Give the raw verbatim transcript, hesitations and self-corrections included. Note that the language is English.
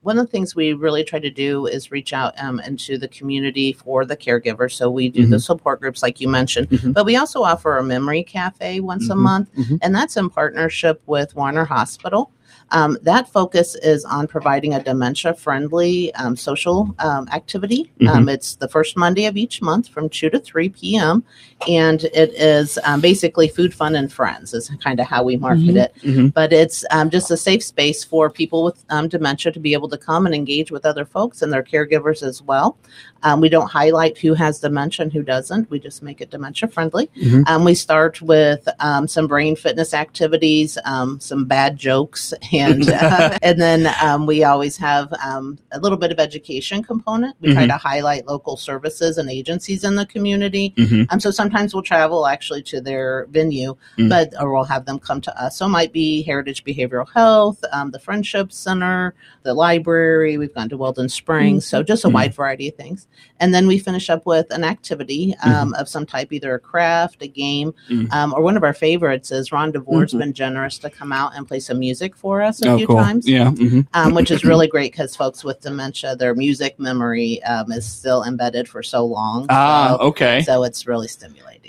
one of the things we really try to do is reach out um, into the community for the caregiver. So we do mm-hmm. the support groups like you mentioned, mm-hmm. but we also offer a memory cafe once mm-hmm. a month, mm-hmm. and that's in partnership with Warner Hospital. Um, that focus is on providing a dementia-friendly um, social um, activity. Mm-hmm. Um, it's the first Monday of each month from two to three p.m., and it is um, basically food, fun, and friends is kind of how we market mm-hmm. it. Mm-hmm. But it's um, just a safe space for people with um, dementia to be able to come and engage with other folks and their caregivers as well. Um, we don't highlight who has dementia and who doesn't. We just make it dementia-friendly. Mm-hmm. Um, we start with um, some brain fitness activities, um, some bad jokes, and uh, and then um, we always have um, a little bit of education component. We mm-hmm. try to highlight local services and agencies in the community. Mm-hmm. Um, so sometimes we'll travel actually to their venue, mm-hmm. but or we'll have them come to us. So it might be Heritage Behavioral Health, um, the Friendship Center, the library. We've gone to Weldon Springs. Mm-hmm. So just a mm-hmm. wide variety of things. And then we finish up with an activity um, mm-hmm. of some type, either a craft, a game, mm-hmm. um, or one of our favorites is Ron DeVore's mm-hmm. been generous to come out and play some music for us a oh, few cool. times, yeah, mm-hmm. um, which is really great because folks with dementia, their music memory um, is still embedded for so long. Ah, so, okay. So it's really stimulating.